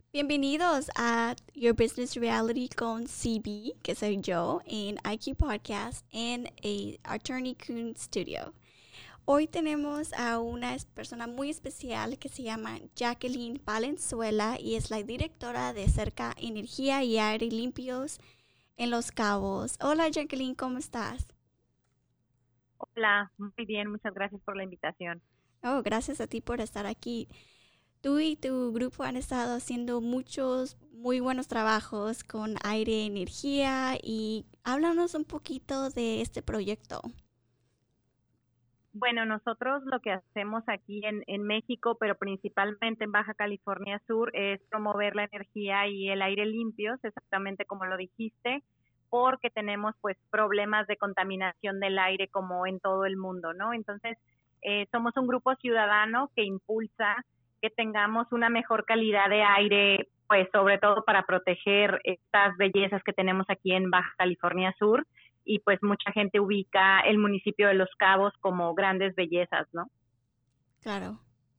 Bienvenidos a Your Business Reality con CB, que soy yo, en IQ Podcast, en a Attorney Coon Studio. Hoy tenemos a una persona muy especial que se llama Jacqueline Valenzuela y es la directora de Cerca Energía y Aire Limpios en Los Cabos. Hola Jacqueline, ¿cómo estás? Hola, muy bien, muchas gracias por la invitación. Oh, gracias a ti por estar aquí. Tú y tu grupo han estado haciendo muchos muy buenos trabajos con aire, energía y háblanos un poquito de este proyecto. Bueno, nosotros lo que hacemos aquí en México, pero principalmente en Baja California Sur, es promover la energía y el aire limpios, exactamente como lo dijiste, porque tenemos pues problemas de contaminación del aire como en todo el mundo, ¿no? Entonces, somos un grupo ciudadano que impulsa que tengamos una mejor calidad de aire, pues sobre todo para proteger estas bellezas que tenemos aquí en Baja California Sur, y pues mucha gente ubica el municipio de Los Cabos como grandes bellezas, ¿no? Claro.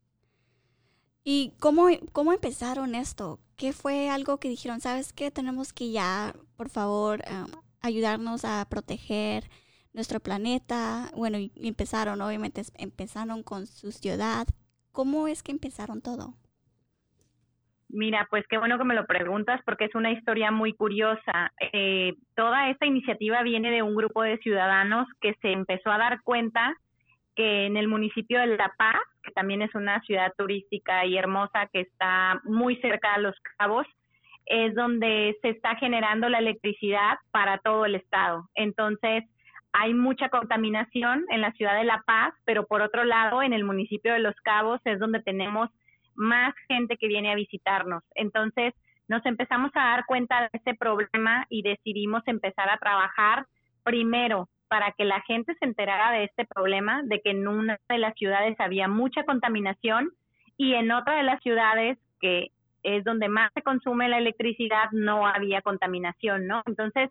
¿Y cómo empezaron esto? ¿Qué fue algo que dijeron, sabes qué, tenemos que ya, por favor, ayudarnos a proteger nuestro planeta? Bueno, y empezaron, obviamente, empezaron con su ciudad. ¿Cómo es que empezaron todo? Mira, pues qué bueno que me lo preguntas porque es una historia muy curiosa. Toda esta iniciativa viene de un grupo de ciudadanos que se empezó a dar cuenta que en el municipio de La Paz, que también es una ciudad turística y hermosa que está muy cerca de Los Cabos, es donde se está generando la electricidad para todo el estado. Entonces, hay mucha contaminación en la ciudad de La Paz, pero por otro lado, en el municipio de Los Cabos es donde tenemos más gente que viene a visitarnos. Entonces, nos empezamos a dar cuenta de este problema y decidimos empezar a trabajar primero para que la gente se enterara de este problema, de que en una de las ciudades había mucha contaminación y en otra de las ciudades, que es donde más se consume la electricidad, no había contaminación, ¿no? Entonces,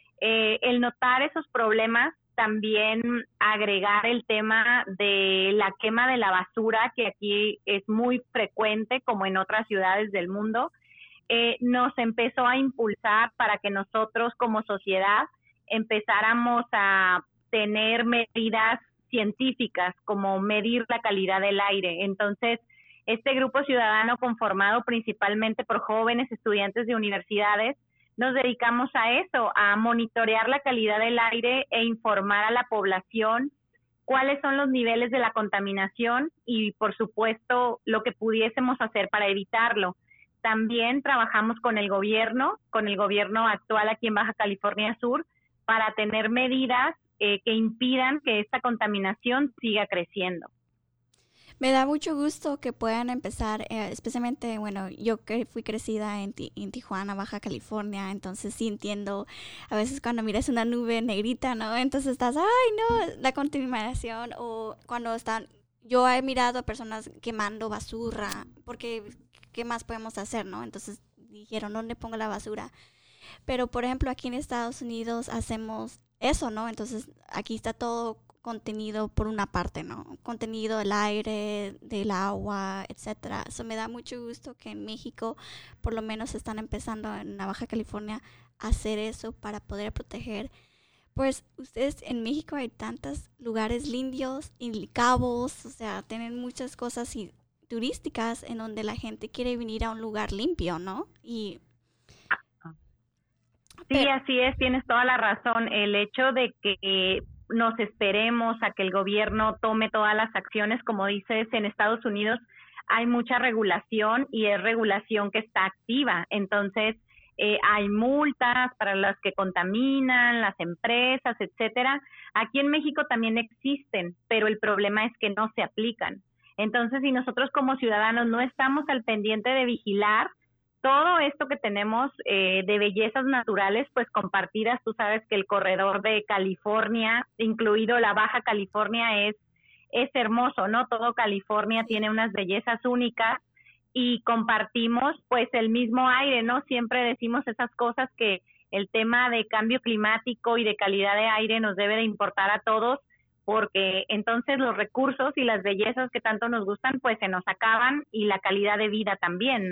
el notar esos problemas, también agregar el tema de la quema de la basura, que aquí es muy frecuente como en otras ciudades del mundo, nos empezó a impulsar para que nosotros como sociedad empezáramos a tener medidas científicas, como medir la calidad del aire. Entonces, este grupo ciudadano conformado principalmente por jóvenes estudiantes de universidades, nos dedicamos a eso, a monitorear la calidad del aire e informar a la población cuáles son los niveles de la contaminación y, por supuesto, lo que pudiésemos hacer para evitarlo. También trabajamos con el gobierno actual aquí en Baja California Sur, para tener medidas que impidan que esta contaminación siga creciendo. Me da mucho gusto que puedan empezar, especialmente, bueno, yo que fui crecida en Tijuana, Baja California, entonces sí entiendo, a veces cuando miras una nube negrita, ¿no? Entonces estás, ay, no, la contaminación, o cuando están, yo he mirado a personas quemando basura, porque ¿qué más podemos hacer, no? Entonces dijeron, ¿dónde pongo la basura? Pero, por ejemplo, aquí en Estados Unidos hacemos eso, ¿no? Entonces aquí está todo contenido por una parte, ¿no? Contenido del aire, del agua, etcétera. Eso me da mucho gusto que en México, por lo menos, están empezando en la Baja California a hacer eso para poder proteger. Pues ustedes en México hay tantos lugares lindos y cabos, o sea, tienen muchas cosas turísticas en donde la gente quiere venir a un lugar limpio, ¿no? Sí, así es, tienes toda la razón. El hecho de que nos esperemos a que el gobierno tome todas las acciones, como dices, en Estados Unidos hay mucha regulación y es regulación que está activa. Entonces, hay multas para las que contaminan, las empresas, etcétera. Aquí en México también existen, pero el problema es que no se aplican. Entonces, si nosotros como ciudadanos no estamos al pendiente de vigilar todo esto que tenemos de bellezas naturales, pues compartidas, tú sabes que el corredor de California, incluido la Baja California, es hermoso, ¿no? Todo California tiene unas bellezas únicas y compartimos pues el mismo aire, ¿no? Siempre decimos esas cosas, que el tema de cambio climático y de calidad de aire nos debe de importar a todos, porque entonces los recursos y las bellezas que tanto nos gustan pues se nos acaban, y la calidad de vida también, ¿no?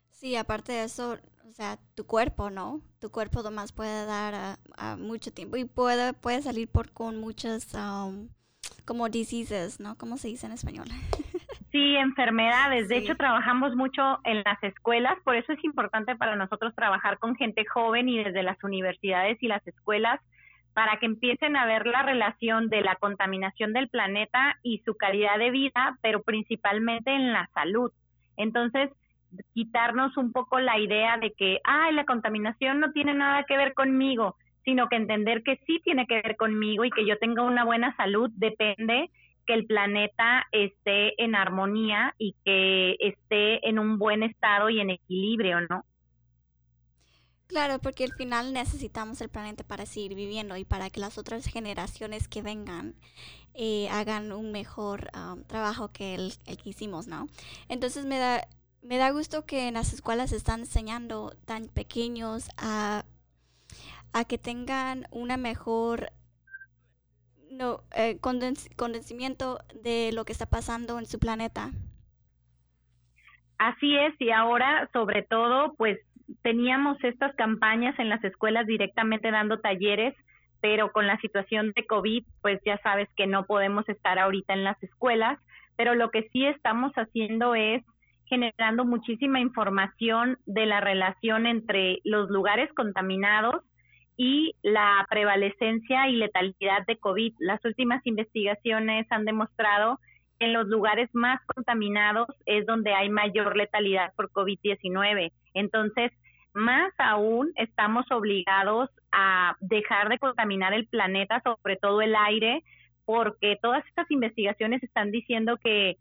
Sí, aparte de eso, o sea, tu cuerpo, ¿no? Tu cuerpo nomás puede dar a mucho tiempo y puede salir con muchas, como diseases, ¿no? ¿Cómo se dice en español? Sí, enfermedades. De hecho, Sí. trabajamos mucho en las escuelas, por eso es importante para nosotros trabajar con gente joven y desde las universidades y las escuelas para que empiecen a ver la relación de la contaminación del planeta y su calidad de vida, pero principalmente en la salud. Entonces, quitarnos un poco la idea de que, ay, la contaminación no tiene nada que ver conmigo, sino que entender que sí tiene que ver conmigo y que yo tenga una buena salud depende que el planeta esté en armonía y que esté en un buen estado y en equilibrio, ¿no? Claro, porque al final necesitamos el planeta para seguir viviendo y para que las otras generaciones que vengan hagan un mejor trabajo que el que hicimos, ¿no? Entonces me da gusto que en las escuelas están enseñando tan pequeños a que tengan una mejor no, condensamiento de lo que está pasando en su planeta. Así es, y ahora sobre todo, pues teníamos estas campañas en las escuelas directamente dando talleres, pero con la situación de COVID, pues ya sabes que no podemos estar ahorita en las escuelas, pero lo que sí estamos haciendo es generando muchísima información de la relación entre los lugares contaminados y la prevalecencia y letalidad de COVID. Las últimas investigaciones han demostrado en los lugares más contaminados es donde hay mayor letalidad por COVID-19. Entonces, más aún estamos obligados a dejar de contaminar el planeta, sobre todo el aire, porque todas estas investigaciones están diciendo que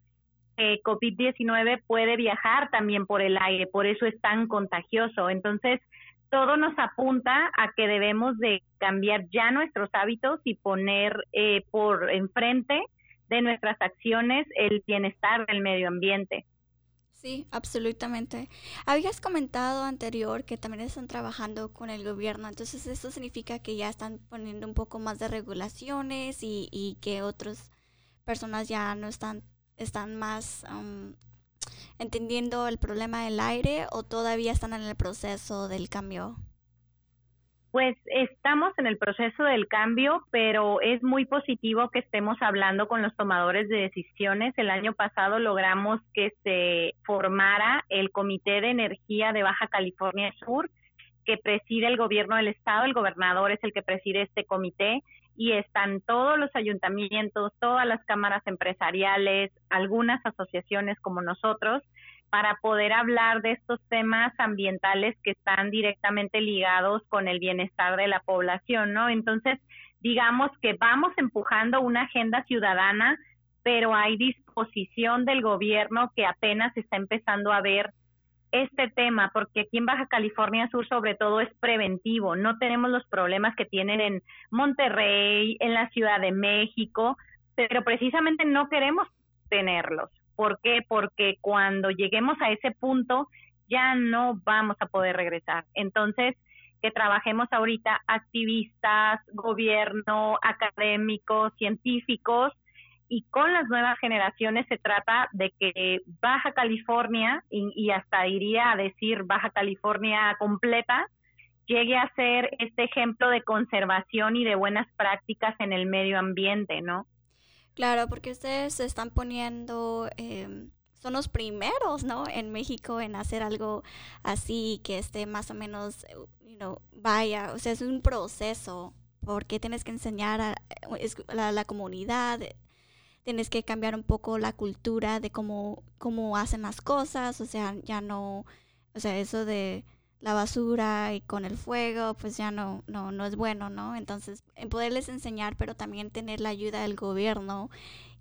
COVID-19 puede viajar también por el aire, por eso es tan contagioso. Entonces, todo nos apunta a que debemos de cambiar ya nuestros hábitos y poner por enfrente de nuestras acciones el bienestar del medio ambiente. Sí, absolutamente. Habías comentado anterior que también están trabajando con el gobierno, entonces esto significa que ya están poniendo un poco más de regulaciones y que otras personas ya no están más entendiendo el problema del aire o todavía están en el proceso del cambio. Pues estamos en el proceso del cambio, pero es muy positivo que estemos hablando con los tomadores de decisiones. El año pasado logramos que se formara el Comité de Energía de Baja California Sur, que preside el gobierno del estado. El gobernador es el que preside este comité y están todos los ayuntamientos, todas las cámaras empresariales, algunas asociaciones como nosotros, para poder hablar de estos temas ambientales que están directamente ligados con el bienestar de la población, ¿no? Entonces, digamos que vamos empujando una agenda ciudadana, pero hay disposición del gobierno que apenas está empezando a ver este tema, porque aquí en Baja California Sur sobre todo es preventivo, no tenemos los problemas que tienen en Monterrey, en la Ciudad de México, pero precisamente no queremos tenerlos. ¿Por qué? Porque cuando lleguemos a ese punto ya no vamos a poder regresar. Entonces, que trabajemos ahorita activistas, gobierno, académicos, científicos, y con las nuevas generaciones se trata de que Baja California, y hasta iría a decir Baja California completa, llegue a ser este ejemplo de conservación y de buenas prácticas en el medio ambiente, ¿no? Claro, porque ustedes se están poniendo, son los primeros, ¿no? En México en hacer algo así que esté más o menos, vaya, o sea, es un proceso porque tienes que enseñar a la comunidad, tienes que cambiar un poco la cultura de cómo hacen las cosas, o sea, ya no, o sea, eso de la basura y con el fuego, pues ya no es bueno, ¿no? Entonces, en poderles enseñar, pero también tener la ayuda del gobierno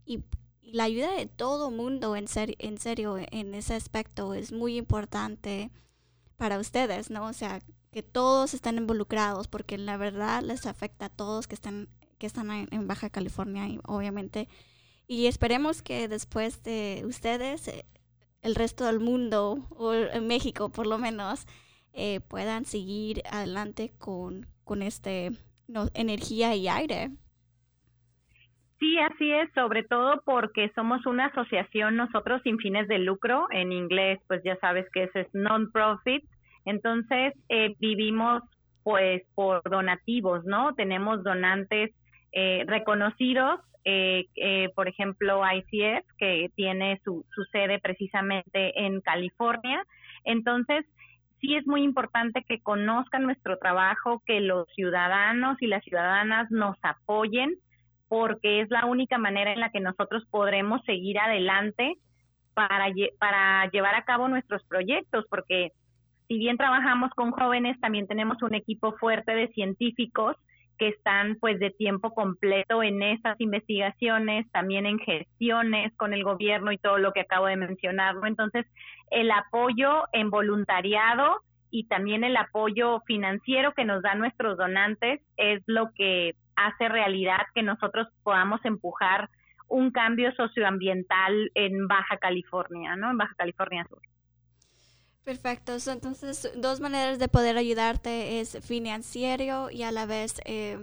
y la ayuda de todo mundo, en serio, en ese aspecto es muy importante para ustedes, ¿no? O sea, que todos están involucrados, porque la verdad les afecta a todos que están en Baja California y obviamente y esperemos que después de ustedes, el resto del mundo, o en México por lo menos, puedan seguir adelante con energía y aire. Sí, así es, sobre todo porque somos una asociación nosotros sin fines de lucro, en inglés pues ya sabes que ese es non-profit, entonces vivimos pues por donativos, ¿no? Tenemos donantes reconocidos, por ejemplo ICF, que tiene su sede precisamente en California, entonces sí es muy importante que conozcan nuestro trabajo, que los ciudadanos y las ciudadanas nos apoyen porque es la única manera en la que nosotros podremos seguir adelante para llevar a cabo nuestros proyectos, porque si bien trabajamos con jóvenes, también tenemos un equipo fuerte de científicos que están pues de tiempo completo en esas investigaciones, también en gestiones con el gobierno y todo lo que acabo de mencionar, ¿no? Entonces, el apoyo en voluntariado y también el apoyo financiero que nos dan nuestros donantes es lo que hace realidad que nosotros podamos empujar un cambio socioambiental en Baja California, ¿no? En Baja California Sur. Perfecto. Entonces, dos maneras de poder ayudarte es financiero y a la vez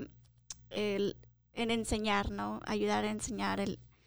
en enseñar, ¿no? Ayudar a enseñar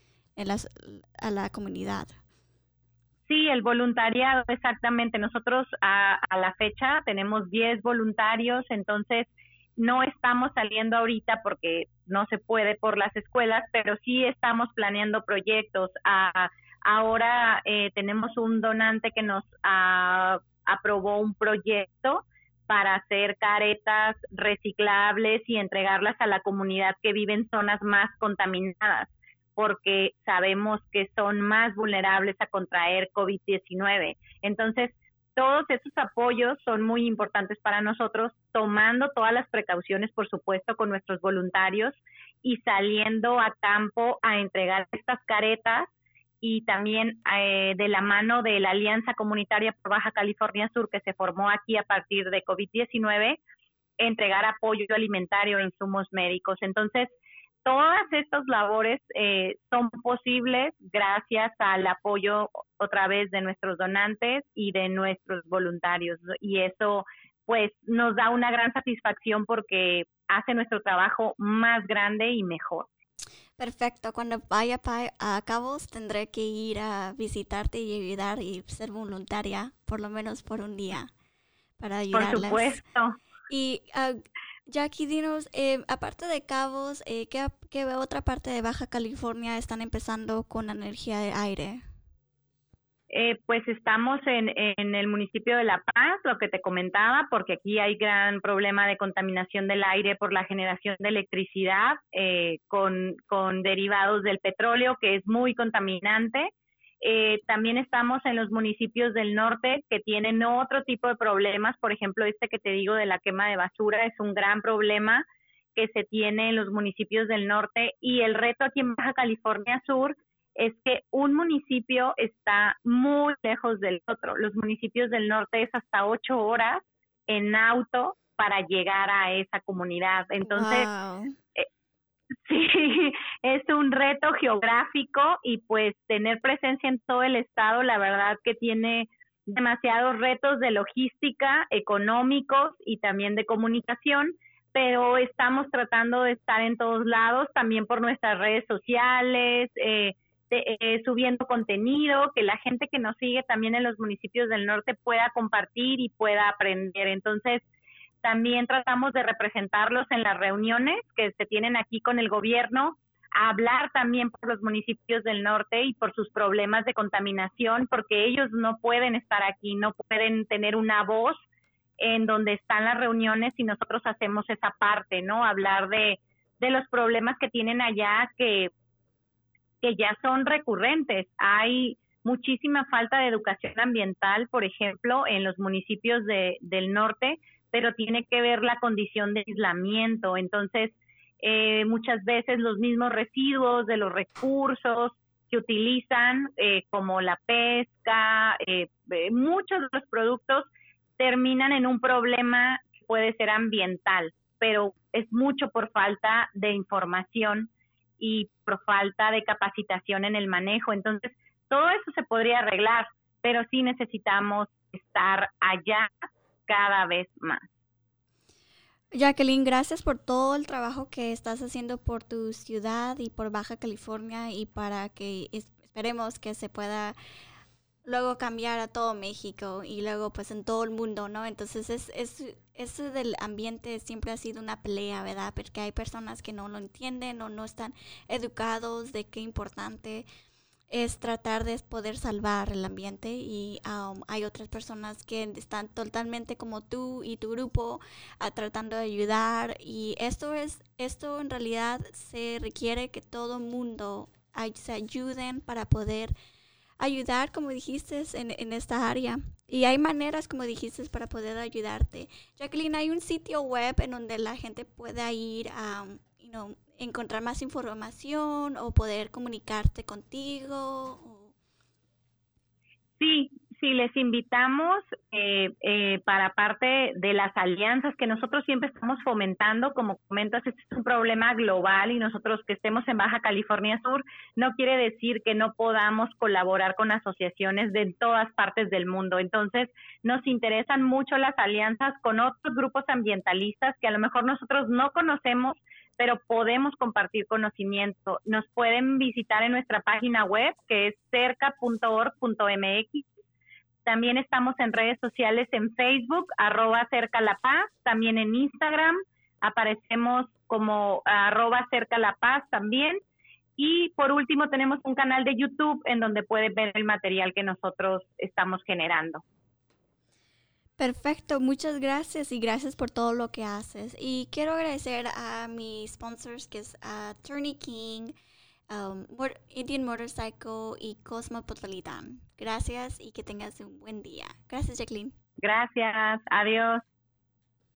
a la comunidad. Sí, el voluntariado, exactamente. Nosotros a la fecha tenemos 10 voluntarios, entonces no estamos saliendo ahorita porque no se puede por las escuelas, pero sí estamos planeando proyectos. Ahora tenemos un donante que nos aprobó un proyecto para hacer caretas reciclables y entregarlas a la comunidad que vive en zonas más contaminadas, porque sabemos que son más vulnerables a contraer COVID-19. Entonces, todos esos apoyos son muy importantes para nosotros, tomando todas las precauciones, por supuesto, con nuestros voluntarios y saliendo a campo a entregar estas caretas y también de la mano de la Alianza Comunitaria por Baja California Sur, que se formó aquí a partir de COVID-19, entregar apoyo alimentario e insumos médicos. Entonces, todas estas labores son posibles gracias al apoyo otra vez de nuestros donantes y de nuestros voluntarios, y eso pues nos da una gran satisfacción porque hace nuestro trabajo más grande y mejor. Perfecto. Cuando vaya a Cabos tendré que ir a visitarte y ayudar y ser voluntaria por lo menos por un día para ayudarles. Por supuesto. Y Jackie, dinos, aparte de Cabos, ¿qué otra parte de Baja California están empezando con la energía de aire? Pues estamos en el municipio de La Paz, lo que te comentaba, porque aquí hay gran problema de contaminación del aire por la generación de electricidad con derivados del petróleo, que es muy contaminante. También estamos en los municipios del norte que tienen otro tipo de problemas, por ejemplo, este que te digo de la quema de basura es un gran problema que se tiene en los municipios del norte, y el reto aquí en Baja California Sur es que un municipio está muy lejos del otro. Los municipios del norte es hasta 8 horas en auto para llegar a esa comunidad. Entonces, wow. Sí, es un reto geográfico y pues tener presencia en todo el estado, la verdad que tiene demasiados retos de logística, económicos y también de comunicación, pero estamos tratando de estar en todos lados, también por nuestras redes sociales, subiendo contenido, que la gente que nos sigue también en los municipios del norte pueda compartir y pueda aprender. Entonces, también tratamos de representarlos en las reuniones que se tienen aquí con el gobierno, a hablar también por los municipios del norte y por sus problemas de contaminación, porque ellos no pueden estar aquí, no pueden tener una voz en donde están las reuniones y nosotros hacemos esa parte, ¿no? Hablar de los problemas que tienen allá que ya son recurrentes. Hay muchísima falta de educación ambiental, por ejemplo, en los municipios del norte, pero tiene que ver la condición de aislamiento. Entonces, muchas veces los mismos residuos de los recursos que utilizan, como la pesca, muchos de los productos terminan en un problema que puede ser ambiental, pero es mucho por falta de información y por falta de capacitación en el manejo. Entonces, todo eso se podría arreglar, pero sí necesitamos estar allá cada vez más. Jacqueline, gracias por todo el trabajo que estás haciendo por tu ciudad y por Baja California y para que esperemos que se pueda luego cambiar a todo México y luego pues en todo el mundo, ¿no? Entonces eso del ambiente siempre ha sido una pelea, ¿verdad? Porque hay personas que no lo entienden o no están educados de qué importante es tratar de poder salvar el ambiente y hay otras personas que están totalmente como tú y tu grupo tratando de ayudar y esto en realidad se requiere que todo el mundo se ayuden para poder ayudar, como dijiste, en esta área. Y hay maneras, como dijiste, para poder ayudarte. Jacqueline, hay un sitio web en donde la gente pueda ir a, encontrar más información o poder comunicarte contigo. Sí, sí, les invitamos para parte de las alianzas que nosotros siempre estamos fomentando. Como comentas, este es un problema global y nosotros que estemos en Baja California Sur no quiere decir que no podamos colaborar con asociaciones de todas partes del mundo. Entonces, nos interesan mucho las alianzas con otros grupos ambientalistas que a lo mejor nosotros no conocemos, pero podemos compartir conocimiento. Nos pueden visitar en nuestra página web, que es cerca.org.mx. También estamos en redes sociales en Facebook, @cercalapaz, también en Instagram, aparecemos como @cercalapaz también. Y por último tenemos un canal de YouTube en donde pueden ver el material que nosotros estamos generando. Perfecto, muchas gracias y gracias por todo lo que haces. Y quiero agradecer a mis sponsors que es Attorney King, Indian Motorcycle y Cosmopolitan. Gracias y que tengas un buen día. Gracias, Jacqueline. Gracias, adiós.